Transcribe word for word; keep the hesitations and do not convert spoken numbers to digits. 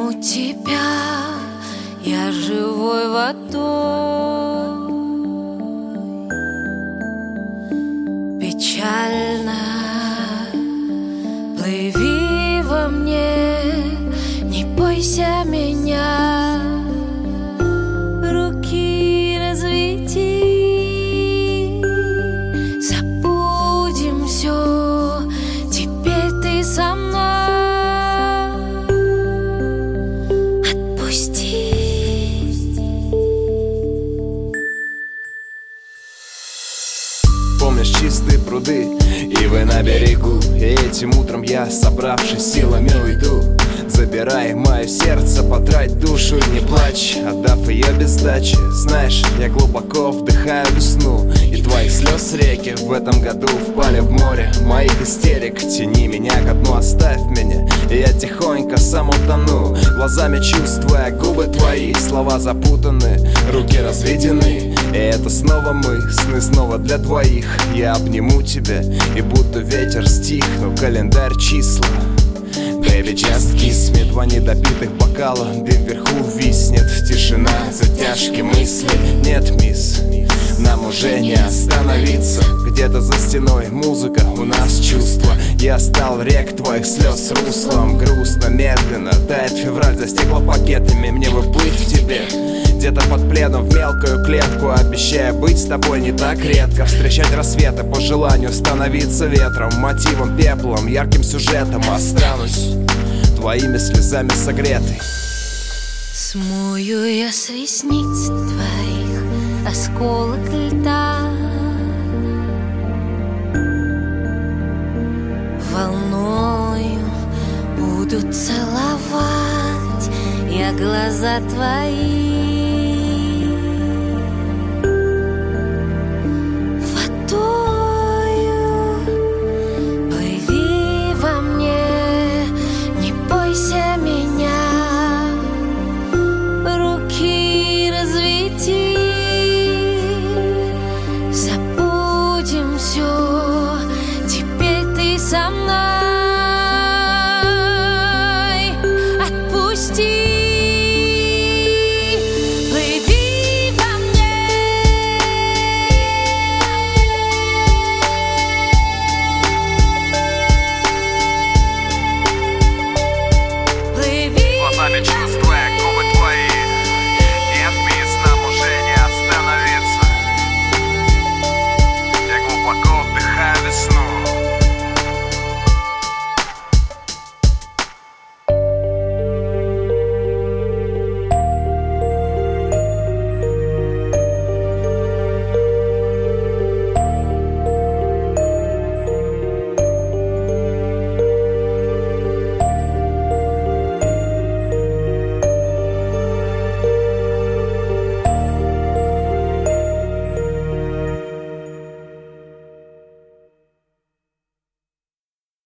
обниму тебя, я живой водой. Печально плыви во мне, не бойся меня. Руки разведи, забудем все, теперь ты со мной. Отпусти. Помнишь чистые пруды, ивы на берегу, и этим утром я, собравшись силами, уйду. Забирай мое сердце, потрать душу и не плачь, отдав ее без сдачи. Знаешь, я глубоко вдыхаю весну, и твоих слез реки в этом году впали в море моих истерик. Тяни меня ко дну, оставь меня, и я тихонько сам утону, глазами чувствуя губы твои. Слова запутаны, руки разведены, и это снова мы, сны снова для двоих. Я обниму тебя, и будто ветер стих, но календарь числа. Baby, just kiss me. Два недопитых бокала, дым вверху виснет, тишина, затяжки мысли. Нет, мисс, нам уже не остановиться. Где-то за стеной музыка, у нас чувства. Я стал рек твоих слез руслом. Грустно, медленно тает февраль за стеклопакетами. Мне бы быть в тебе, где-то под пледом в мелкую клетку, обещая быть с тобой не так редко. Встречать рассветы по желанию, становиться ветром, мотивом, пеплом, ярким сюжетом. Останусь твоими слезами согретой. Смою я с ресниц твоих осколок льда, волною буду целовать я глаза твои.